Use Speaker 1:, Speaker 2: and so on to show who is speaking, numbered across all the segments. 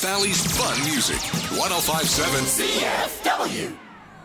Speaker 1: Valley's fun music. 105.7 CFW.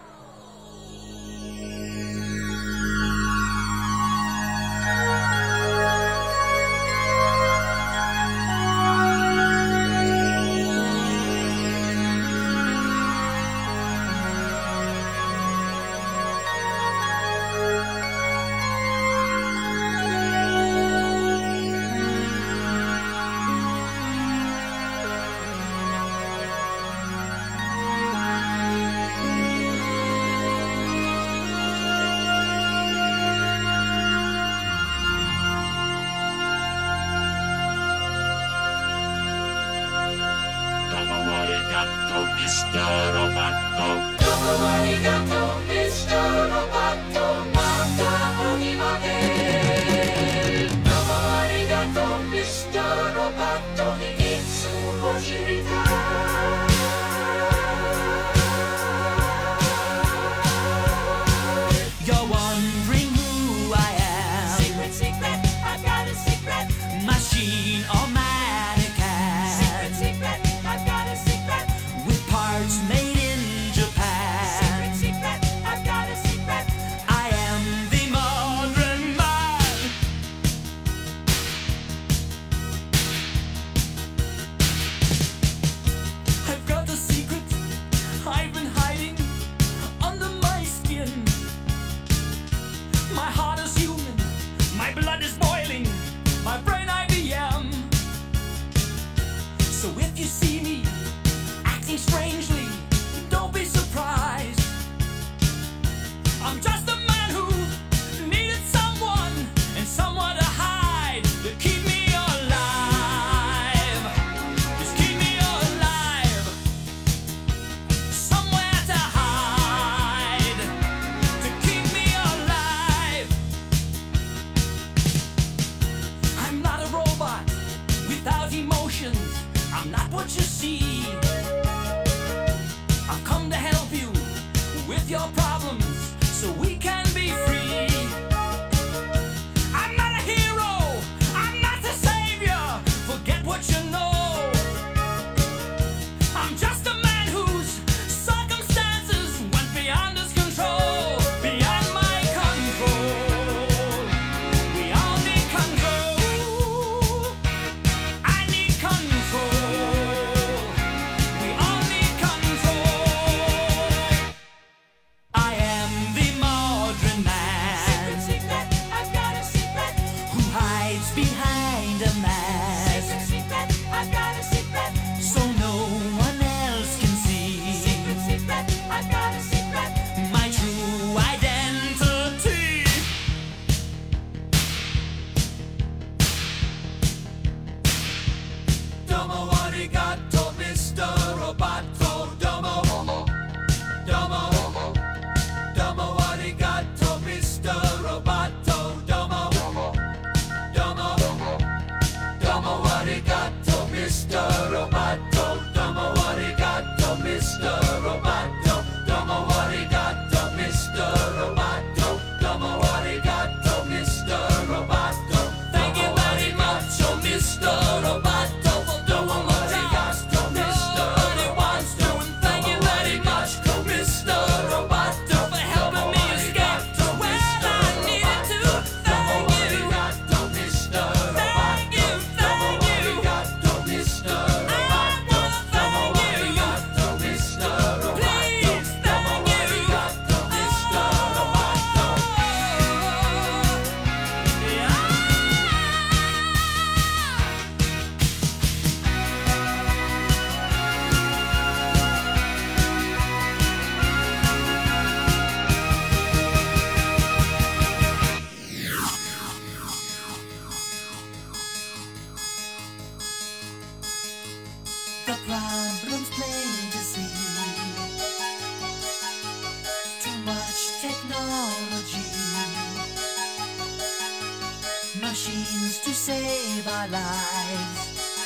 Speaker 2: Machines to save our lives.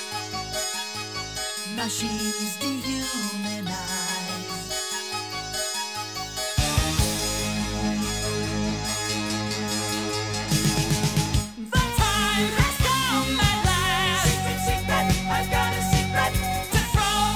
Speaker 2: Machines dehumanize. The time has come at last. Secret, secret, I've got a secret to throw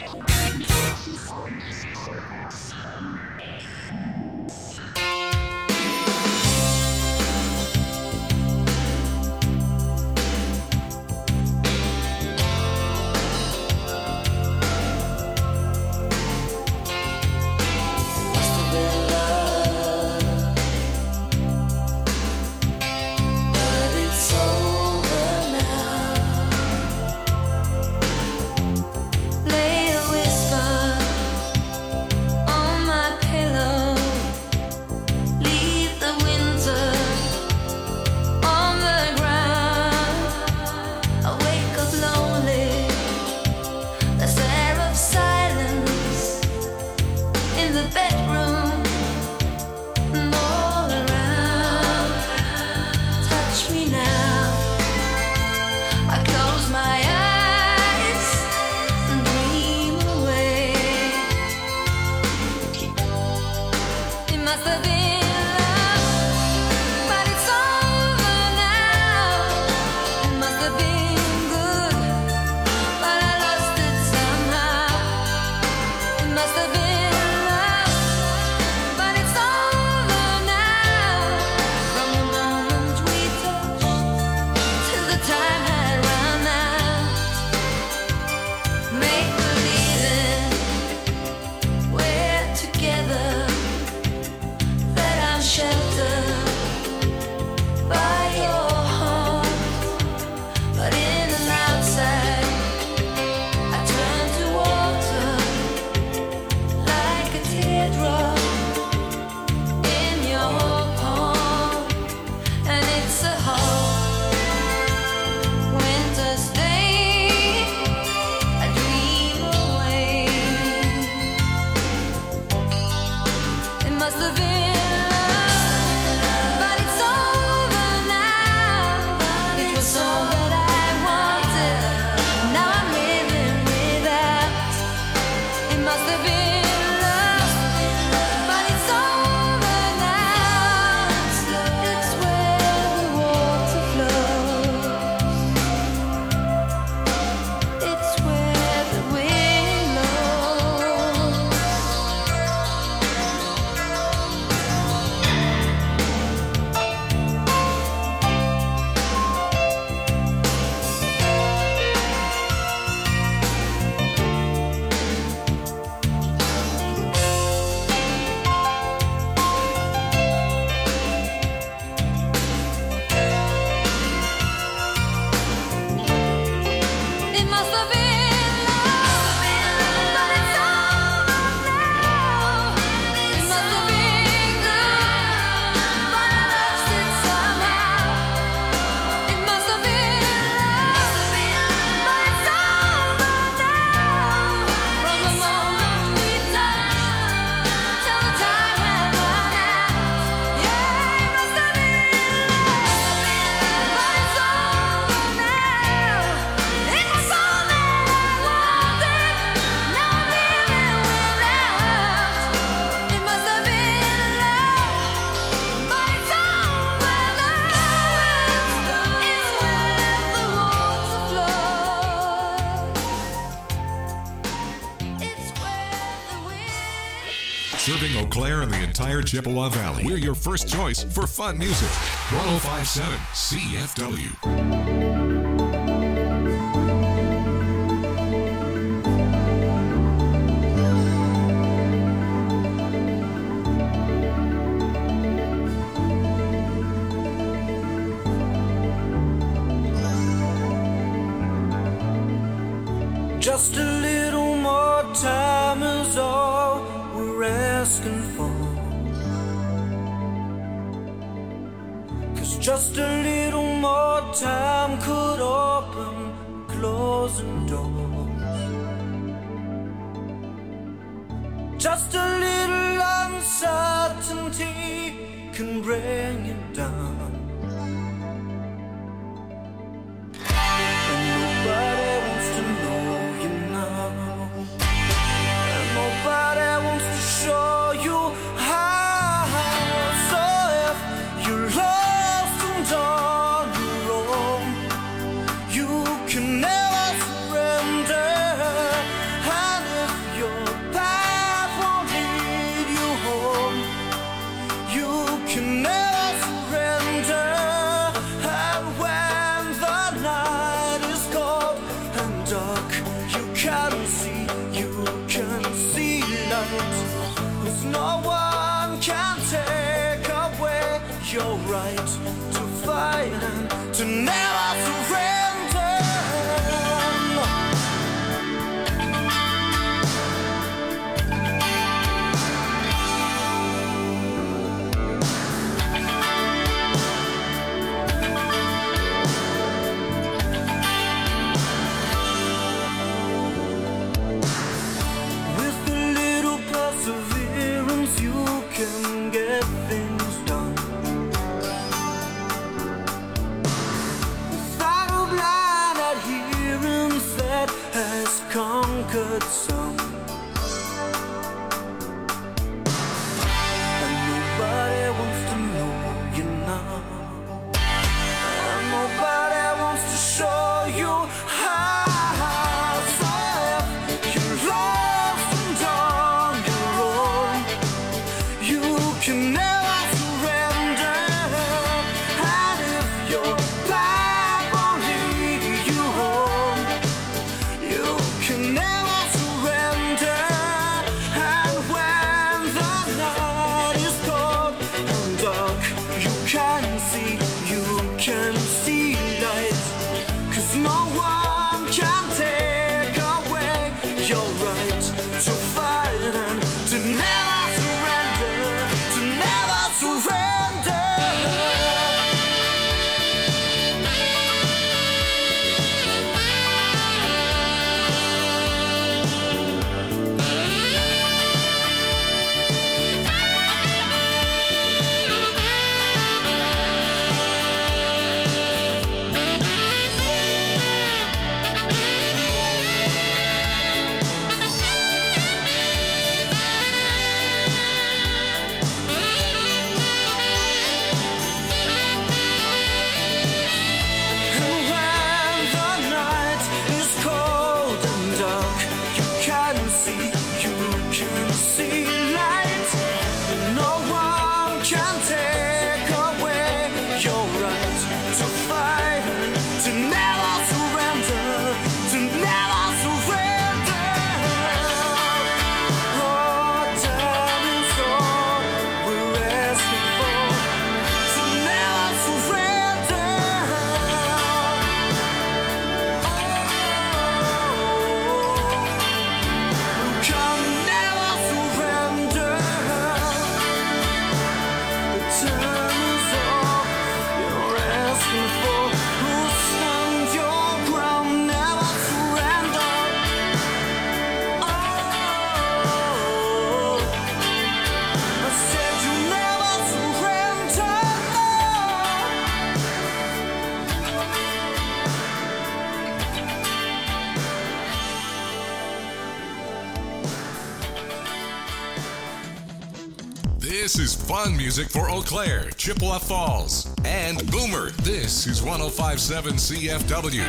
Speaker 1: Serving Eau Claire and the entire Chippewa Valley. We're your first choice for fun music. 1057 CFW.
Speaker 3: Just a little more time is all we're asking for. 'Cause just a little more time could open closing doors. Just a little uncertainty can bring it down. And nobody wants to know you now. And nobody wants to show you how. So if you're lost and on your own, you can never surrender. And if can see light. 'Cause no one can take away your right to fight and to never surrender. Conquered some, and nobody wants to know you now, and nobody wants to show you how. So if you're lost and on your own, you can never surrender. And if your Bible leads you home, you can never surrender. And when the night is cold and dark, you can see light. 'Cause no one can take away your right to fight and to never surrender, to never surrender.
Speaker 1: This is fun music for Eau Claire, Chippewa Falls, and Boomer. This is 105.7 CFW.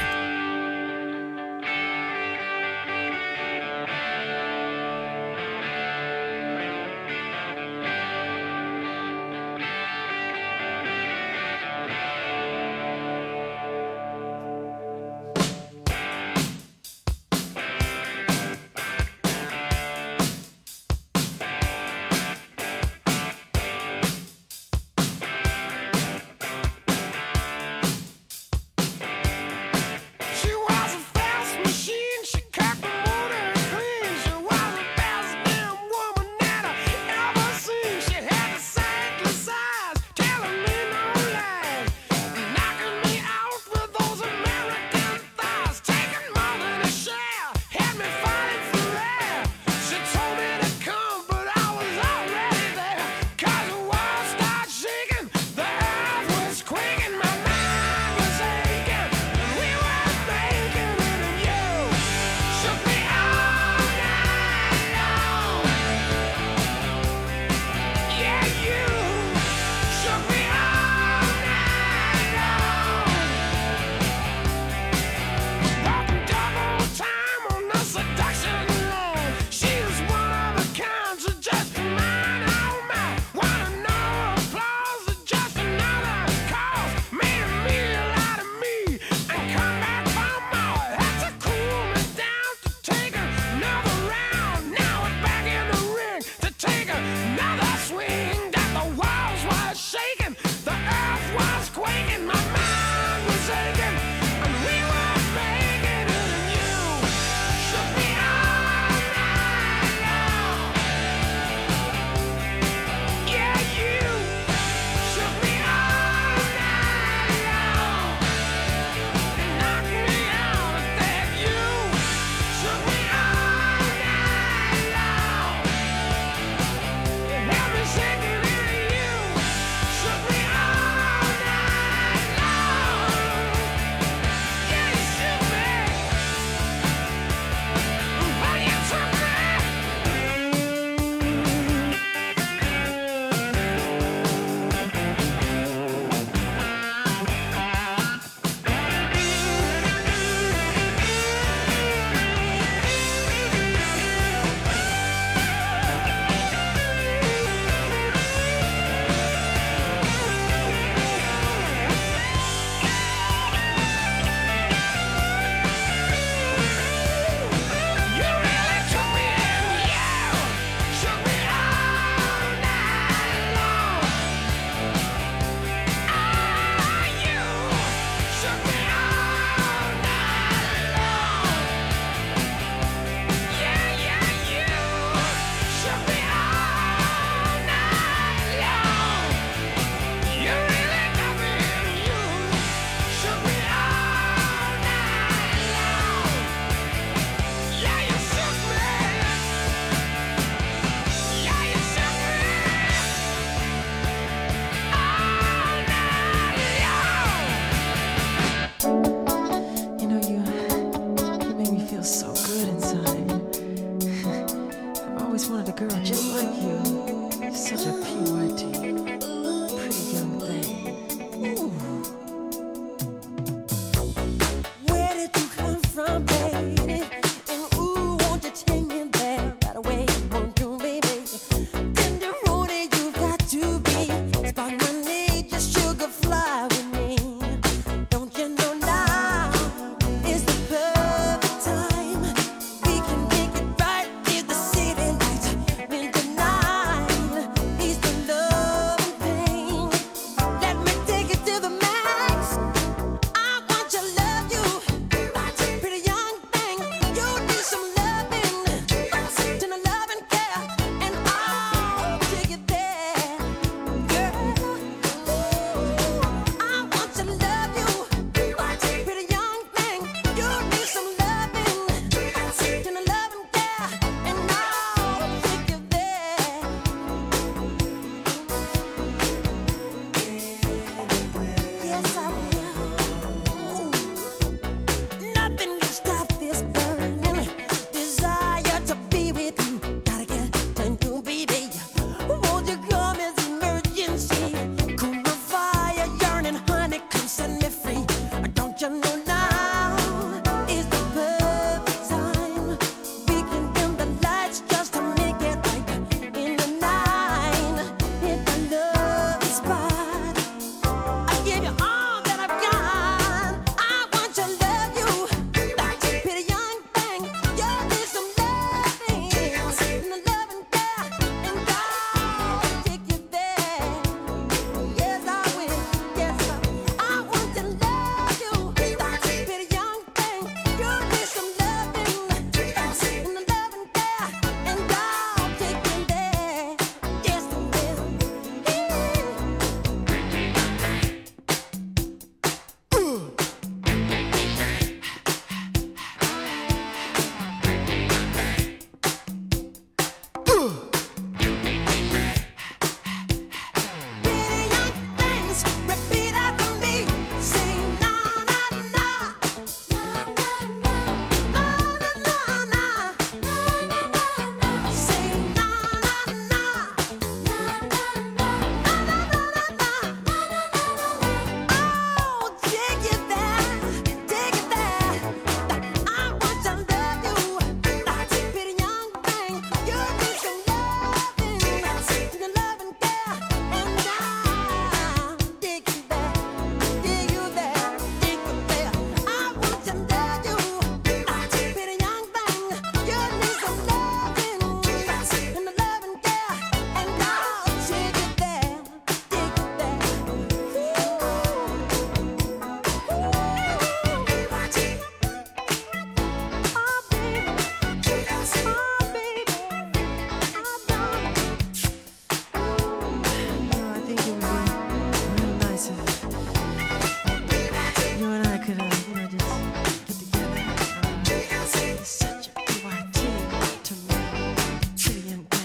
Speaker 4: always wanted a girl just like you. You're such a PYT, pretty young thing. Ooh.
Speaker 5: Where did you come from, baby? And ooh, won't you take me there right away? Won't you, baby? Tenderoni, you've got to be. Spark my need, just sugar fly with me. Don't you know now is the perfect time? We can make it right in the city lights. When the night is the love and pain. Let me take it to the max. I want to love you, pretty young thing. You need some loving, tender love and care, and I'll take it there, girl. I want to love you, pretty young thing. You need some loving, tender love and care, and I'll take you there. Yes, I will. Nothing can stop this burning desire to be with you. Gotta get to you, baby. Won't you come as emergency? Cool the fire, yearning, honey, come set me free. Don't you know now is the perfect time? We can dim the lights just to make it right in the night. Hit the love spot. I give you all that I've got. I want to love you, pretty young thing. You need some loving, and the love and care, and I'll take you there. Yes, I will. Yes, I want to love you, pretty young thing. You need some loving, and the love and care, and I'll take you there. Yes, I will. Pretty young things, repeat after me. Say na na na, na na na, na na na, say na na na, na na na, oh, take it there, take it there. I want to love you, pretty young thing. You need some loving, the love and care, and I'll take you there, take you there, take you there. I want to love you, pretty young thing. You need some loving, and the love and care, and I'll take you there, take you there.
Speaker 4: I think it would be real nice if you and I could, just get together. It's such a PYT to me, pretty young thing.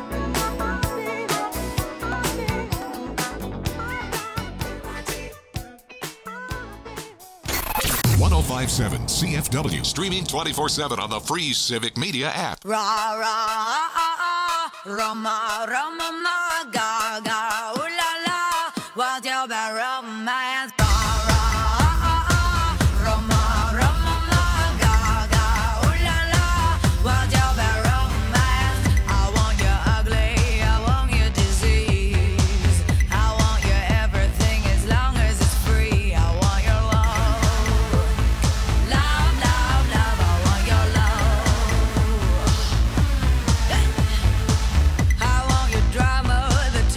Speaker 1: 1057 CFW, streaming 24/7 on the free Civic Media app.
Speaker 2: Ra ra Roma Roma ma ga ga ooh la la. What's your bad romance? Ra ra Roma Roma ma ga ga ooh la la. What's your bad romance? I want you ugly, I want you disease, I want your everything as long as it's free. I want your love, love, love, love. I want your love. I want your drama, the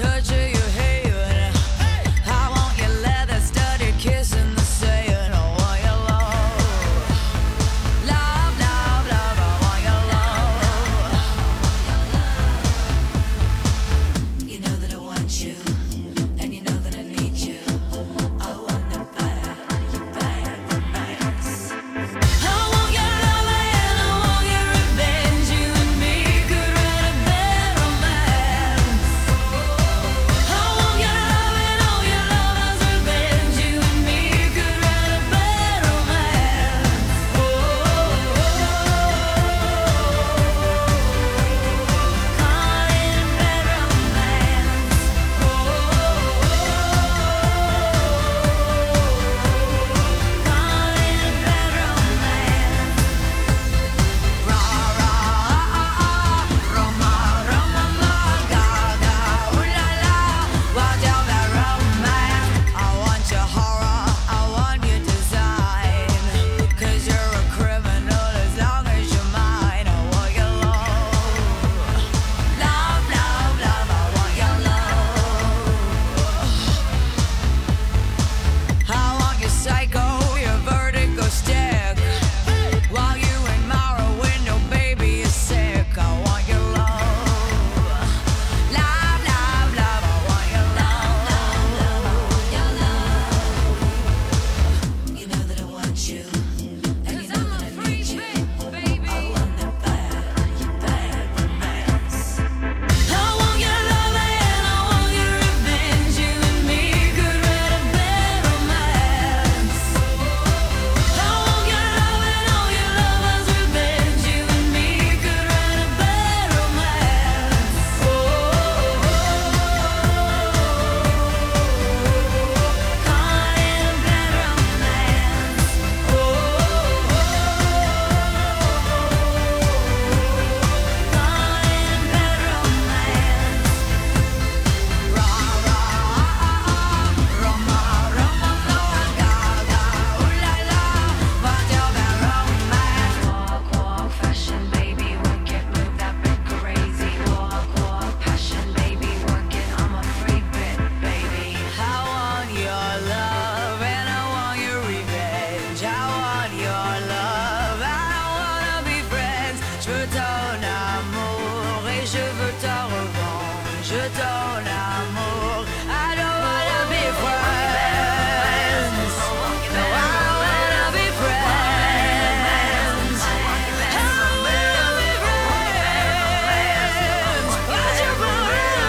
Speaker 2: je veux ta revanche, ton amour. I don't wanna be friends. No, I wanna be friends. I wanna be friends. Why'd you borrow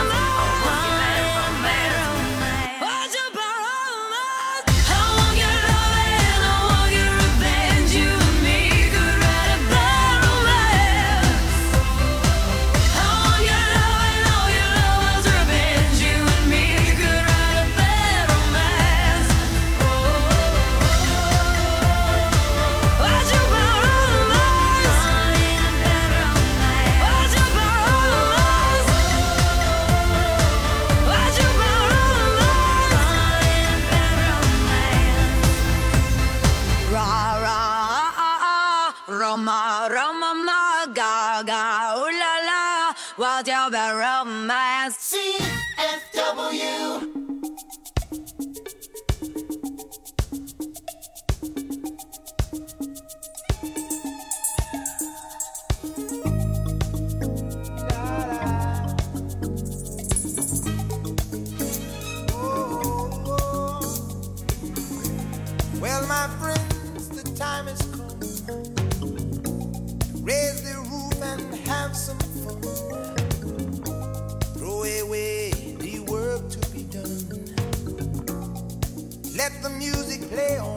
Speaker 2: mine? Why'd you borrow mine? I want your loving, I want your revenge. You and me could write a bad romance. I want your loving, all your love's revenge. You and me could write a bad romance. Why'd you borrow mine? Why'd you borrow mine? Why'd you borrow mine? Ra ra Roma Roma ma ga ga ooh la la, what's your bad romance?
Speaker 3: CFW. Well, my friends, the time has come. Raise the roof and have some fun. Throw away the work to be done. Let the music play on.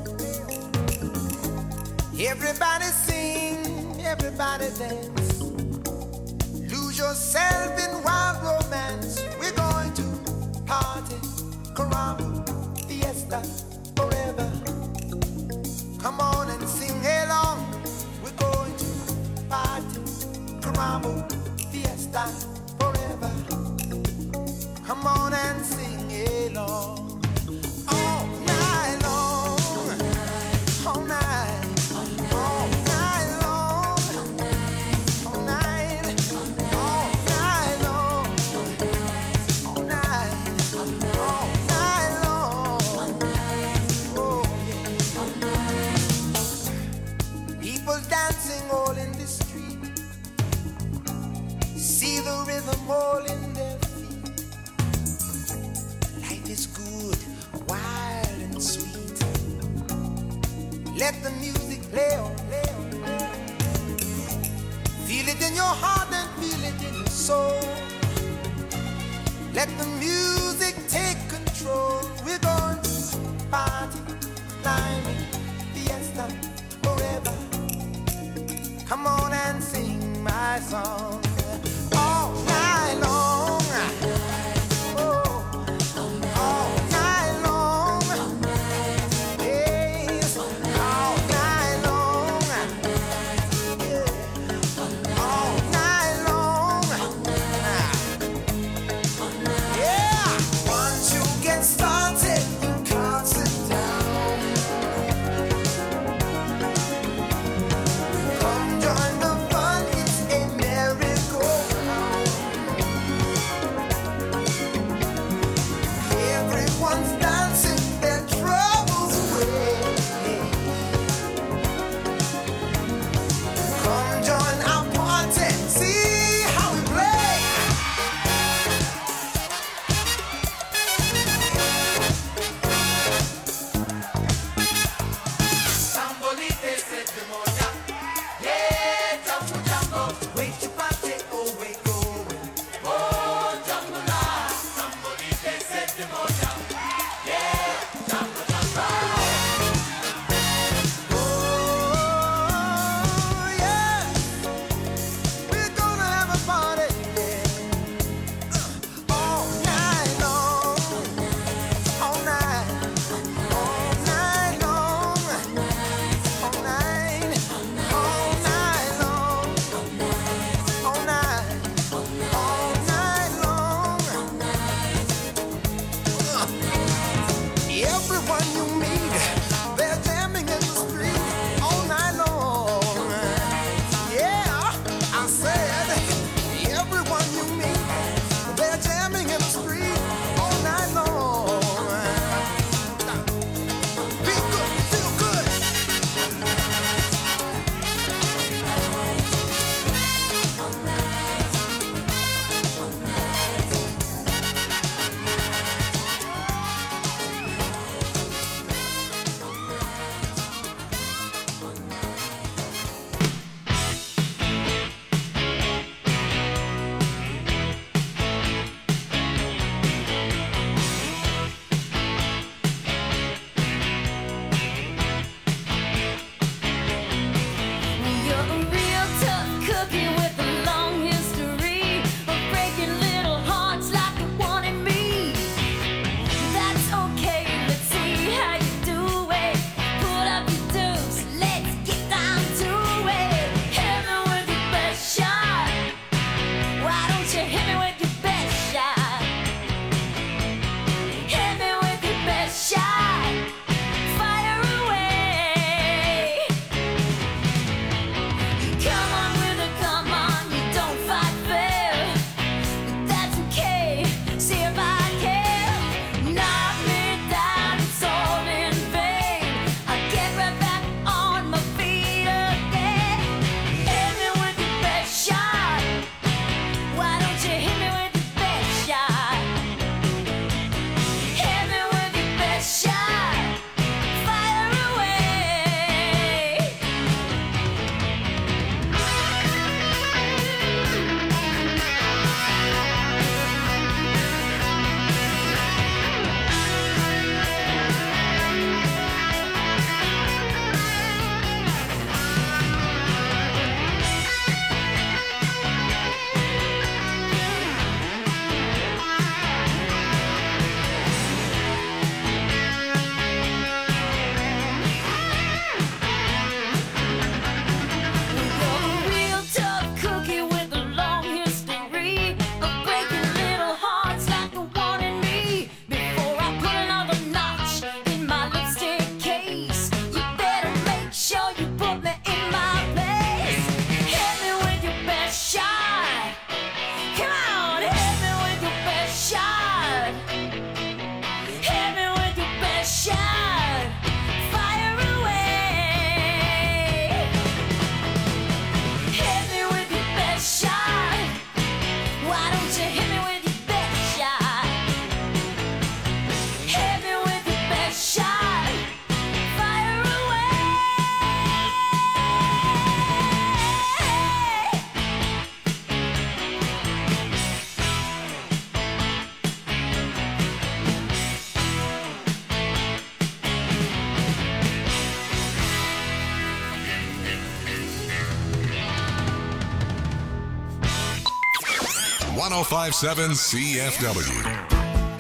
Speaker 3: Everybody sing, everybody dance. Lose yourself in wild romance. We're going to party, caramba, fiesta, forever. Come on and sing along. We're going to party, caramba, fiesta, forever. Come on and sing along. All night long, all night, all night long, all night, all night long, all night, all night long.
Speaker 1: 1057 CFW.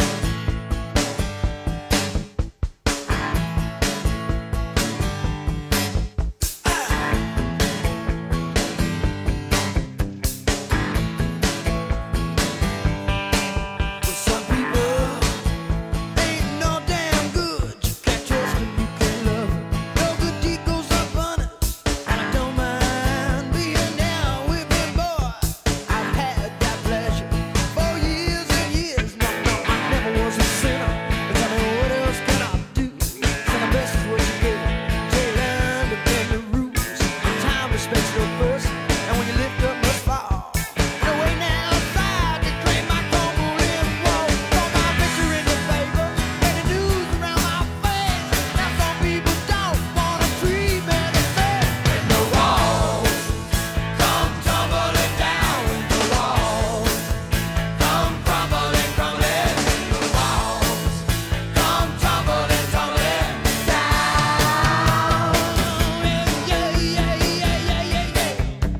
Speaker 3: Some people ain't no damn good. You can't trust them, you can't love them. No good deed goes unpunished, and I don't mind being down with me, boy. I've had that pleasure for years and years. No, I never was a sinner. But tell me what else can I do? Second best is what you get. So you learn to bend the rules. And time respects no person, and when you lift up, must fall. No way now, outside to claim my crumble in woe. Throw my picture in the paper, and the news around my face. Now some people don't wanna treat me the same. When the walls come tumbling down, when the walls come crumbling, crumbling, when the walls come tumbling, tumbling down. Yeah, yeah, yeah, yeah, yeah, yeah.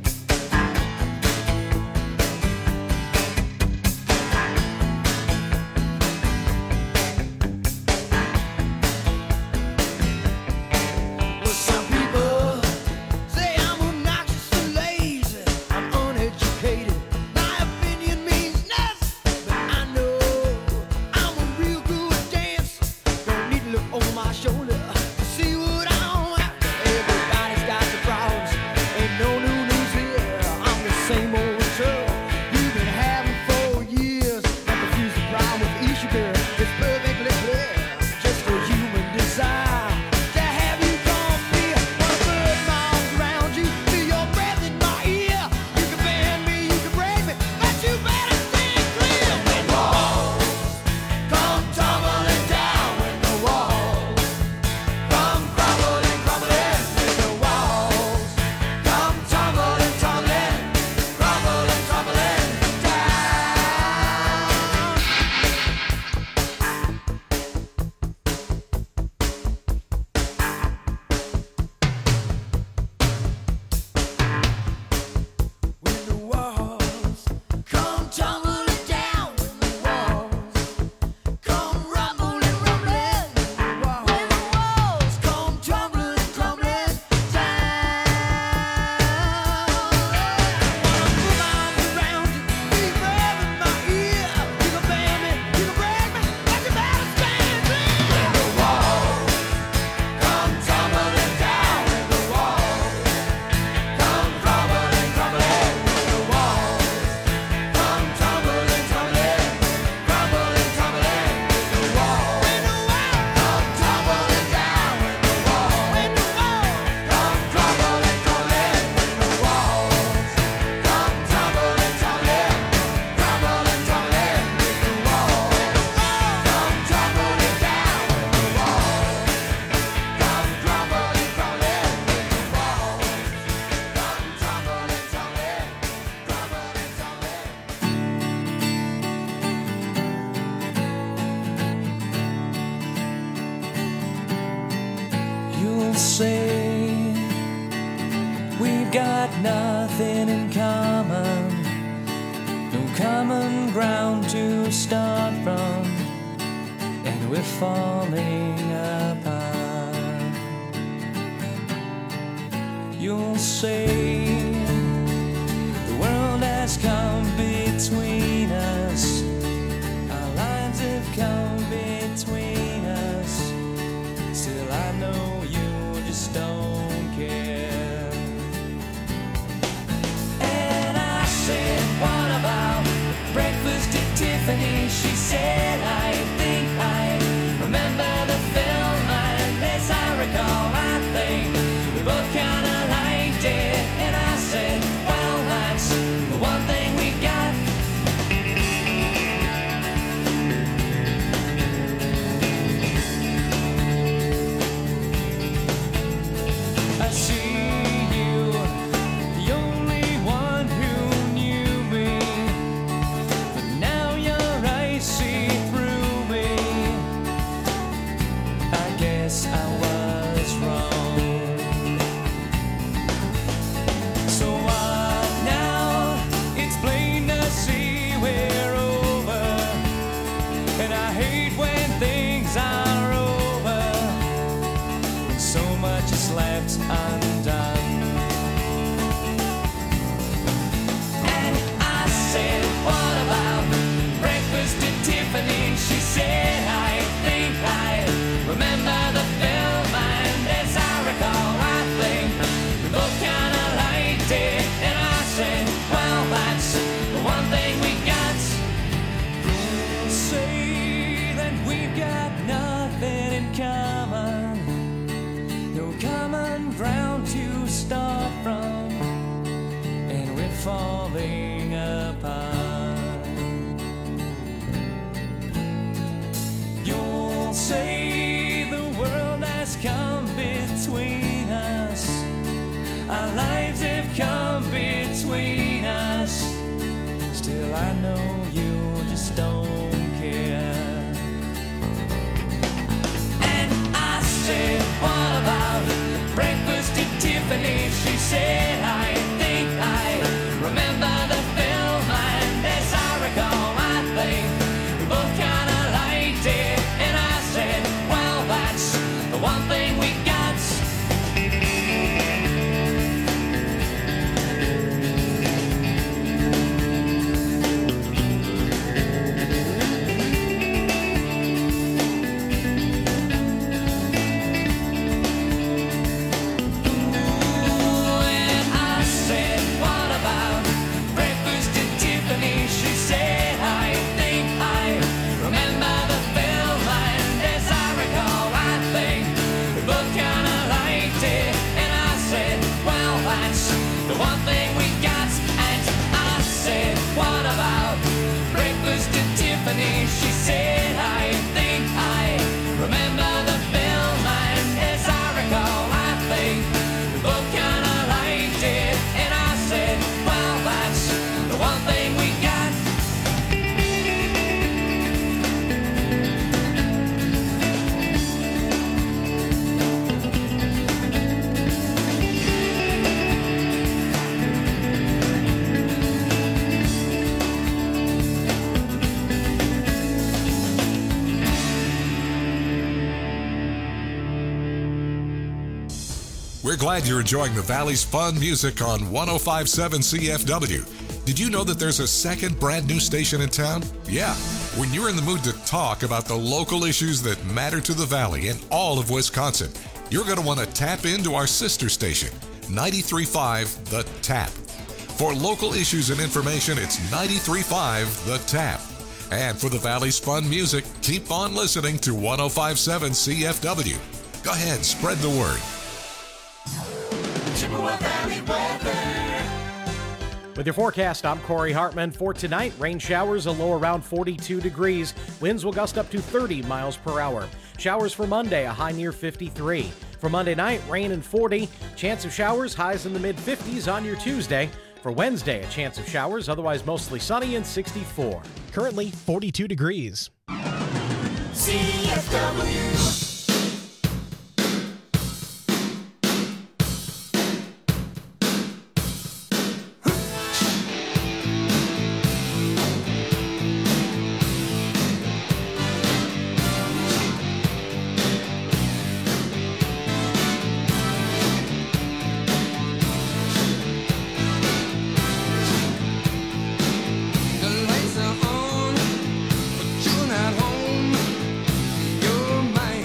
Speaker 3: Well, some people say I'm obnoxious and lazy. I'm uneducated. My opinion means nothing, but I know I'm a real good dancer. Don't need to look over my shoulder to see what I'm after. Everybody's got their problems. Ain't no new news here. I'm the same old trouble you've been having for years. Don't confuse the problem with the issue, girl. It's perfectly clear. Just a human desire to have you come here. Wanna put my arms around you, feel your breath in my ear. You can bend me, you can break me, but you better stand clear. When the walls come tumbling down, when the walls come crumbling, crumbling, when the walls come tumbling, tumbling, crumbling, crumbling down. When the walls come tumbling down, when the walls come rumbling, rumbling, when the walls come tumbling, crumbling down. Wanna put my arms around you, feel your breath in my ear. You can bend me, you can break me, but you better stand clear. When the walls come tumbling down, when the walls come crumbling, crumbling, when the walls come tumbling, tumbling, crumbling, tumbling, when the walls come tumbling down, when the walls come crumbling, crumbling, when the walls come tumbling, tumbling, crumbling, tumbling, when the walls come tumbling down, when the walls come crumbling, crumbling, when the walls come tumbling, tumbling, crumbling, tumbling.
Speaker 6: You'll say we've got nothing in common, no common ground to start from, and we're falling apart. You'll say the world has come between us, our lines have come between us. Still I know you just don't care. And I said, what about breakfast at Tiffany? She said, I think I remember the film. Unless I recall, I think we both kinda liked it. And I said, well, that's the one thing we got Well, I know you just don't care. And I said, what about breakfast at Tiffany? She said, I think I remember the film, and as I recall, I think we both kind of liked it. And I said, well, that's the one thing we got. She said, I think I remember the film, and as I recall, I think we both kind of liked it. And I said, well, that's the one thing we got.
Speaker 1: We're glad you're enjoying the Valley's fun music on 105.7 CFW. Did you know that there's a second brand new station in town? Yeah, when you're in the mood to talk about the local issues that matter to the Valley and all of Wisconsin, you're going to want to tap into our sister station, 93.5 The Tap. For local issues and information, it's 93.5 The Tap. And for the Valley's fun music, keep on listening to 105.7 CFW. Go ahead, spread the word.
Speaker 7: With your forecast, I'm Corey Hartman. For tonight, rain showers, a low around 42 degrees. Winds will gust up to 30 miles per hour. Showers for Monday, a high near 53. For Monday night, rain and 40. Chance of showers, highs in the mid-50s on your Tuesday. For Wednesday, a chance of showers, otherwise mostly sunny and 64.
Speaker 8: Currently 42 degrees.
Speaker 3: CFW.
Speaker 9: The lights are on, but you're not home. You're my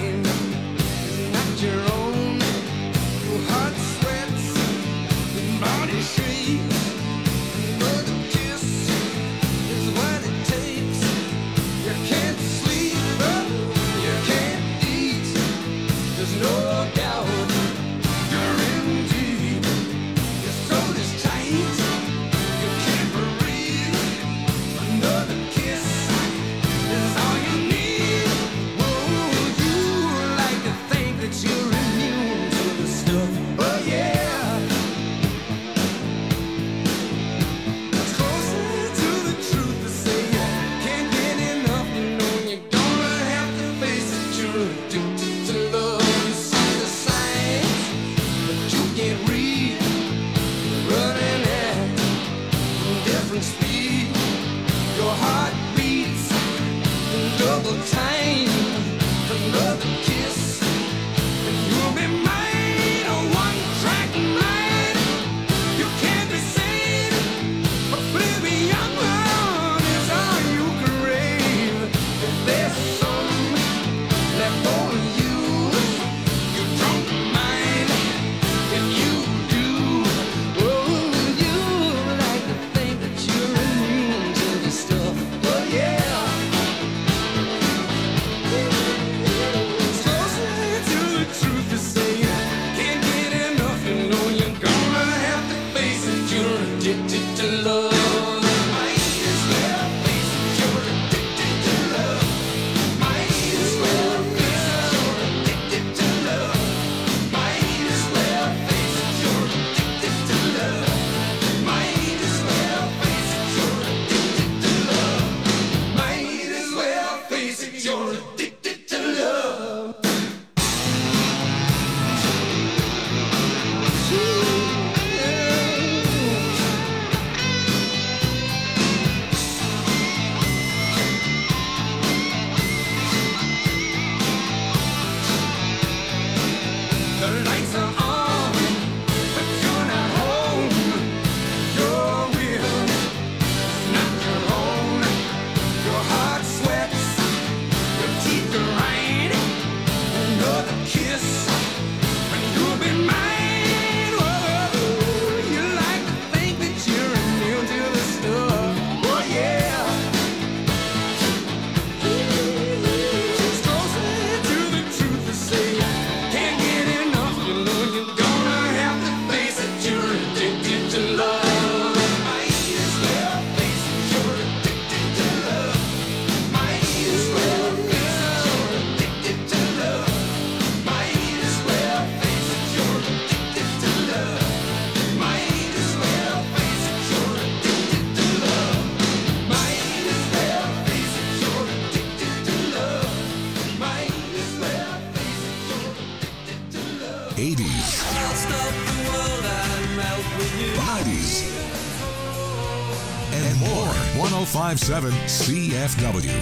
Speaker 1: 1057 CFW.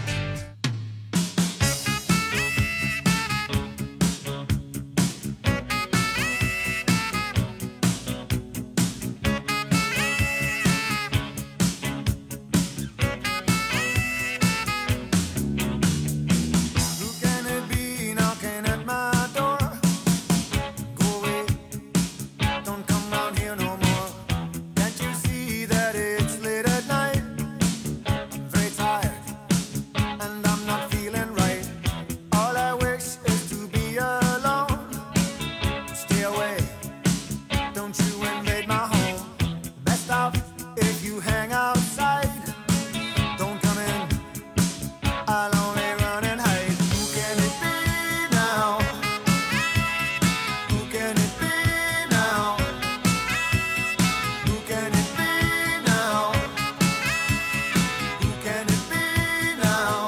Speaker 3: Who can it be knocking at my door? Go away, don't come round here no more. Can't you see that it's late at night? I'm very tired and I'm not feeling right. All I wish is to be alone. Stay away, don't you invade my home. Best off if you hang outside. Don't come in, I'll only run and hide. Who can it be now? Who can it be now? Who can it be now? Who can it be now?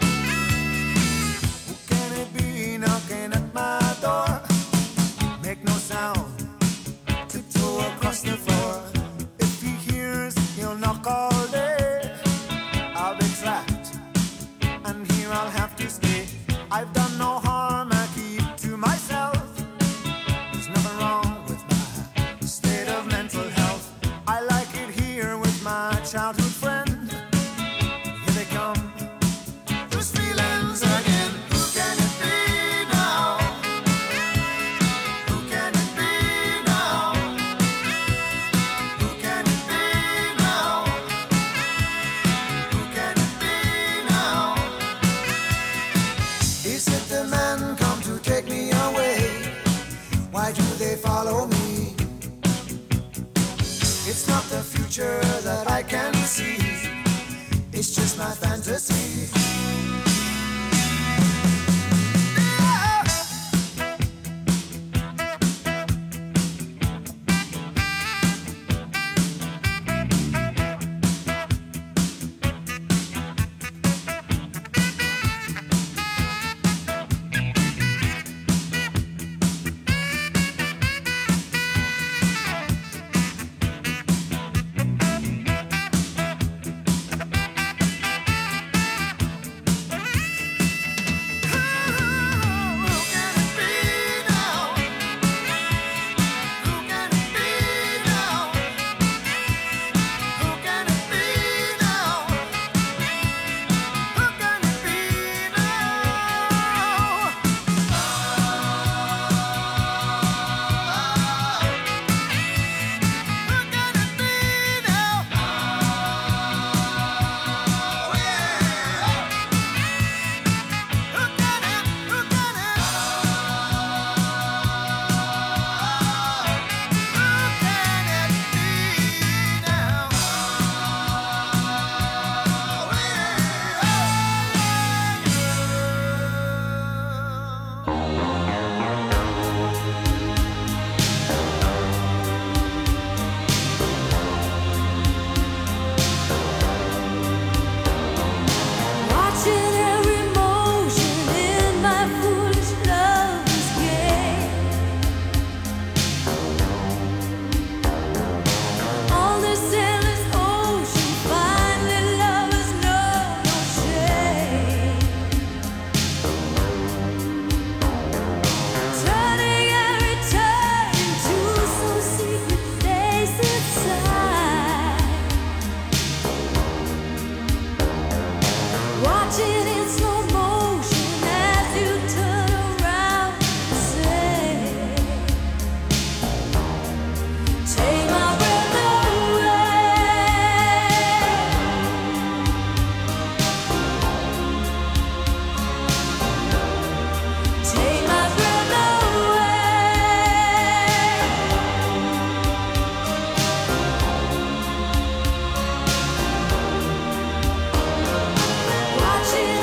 Speaker 3: Who can it be knocking at my door? Make no sound, tiptoe across the floor. If he hears, he'll knock all day. I'll be trapped, and here I'll have to stay. I've done no harm, I keep to myself. There's nothing wrong with my state of mental health. I like it here with my childhood friend. Here they come, those feelings again. Who can it be now? Who can it be now? Who can it be now? Who can it be now? Is it the men come to take me away? Why do they follow me? It's not the future that I can see. It's just my fantasy.
Speaker 5: Watching every motion in my foolish lover's game. On this endless ocean, finally lovers know no shame. Turning every turn into some secret place inside. Watching in slow motion as you turn around and say, take my breath away. Take my breath away. Watching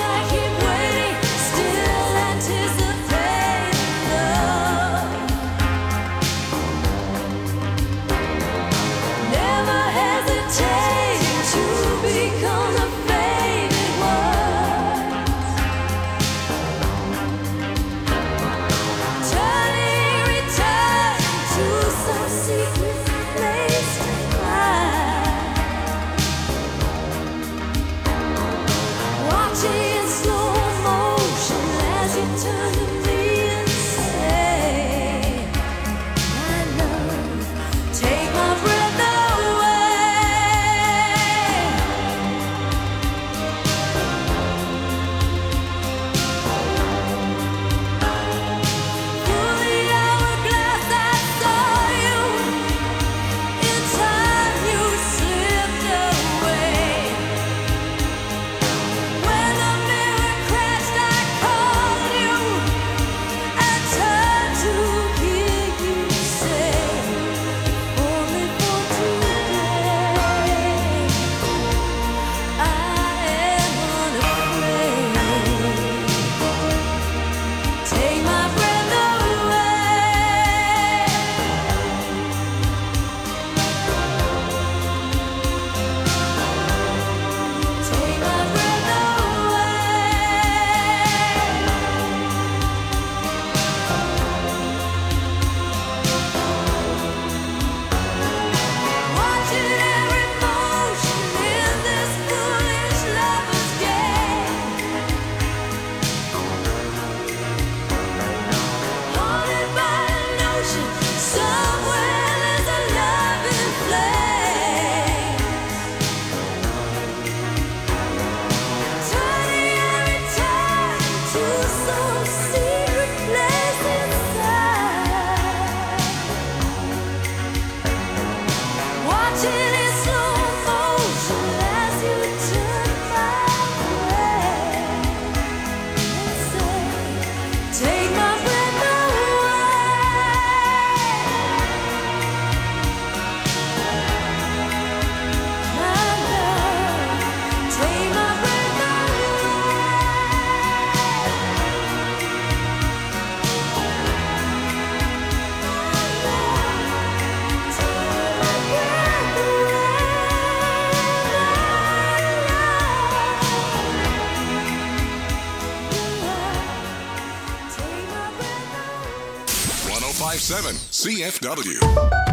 Speaker 1: 1057 CFW.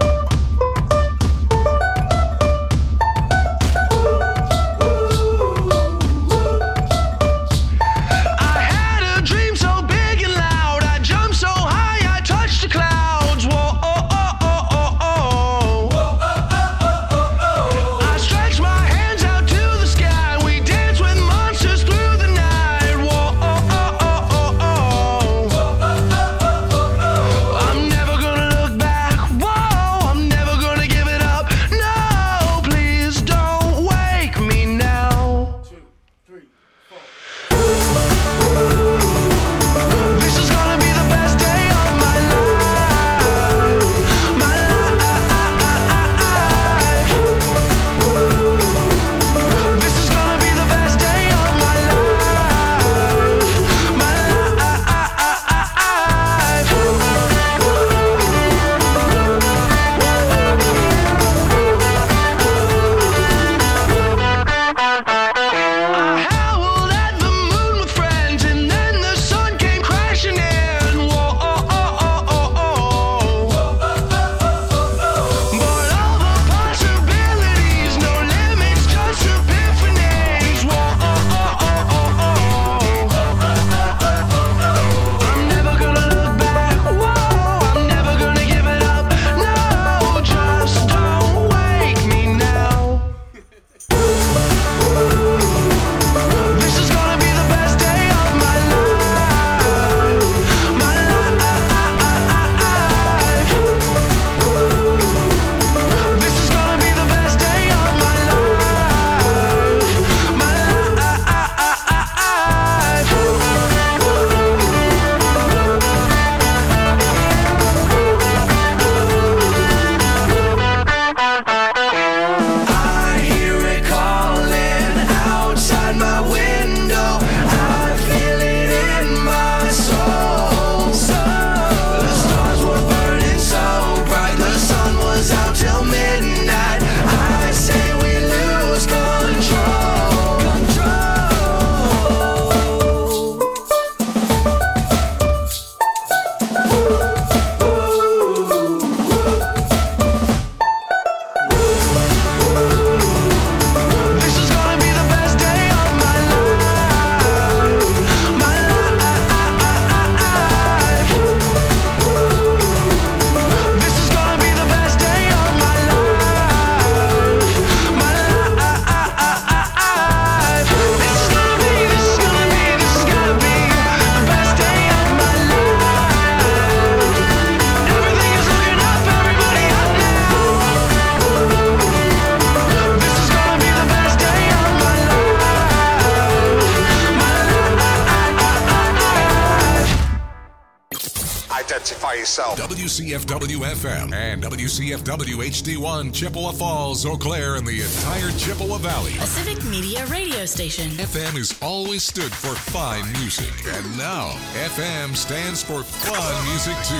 Speaker 9: Identify yourself.
Speaker 1: WCFW FM and WCFW HD1 Chippewa Falls, Eau Claire, and the entire Chippewa Valley.
Speaker 10: A civic media radio station.
Speaker 1: FM has always stood for fine music, and now FM stands for fun music too.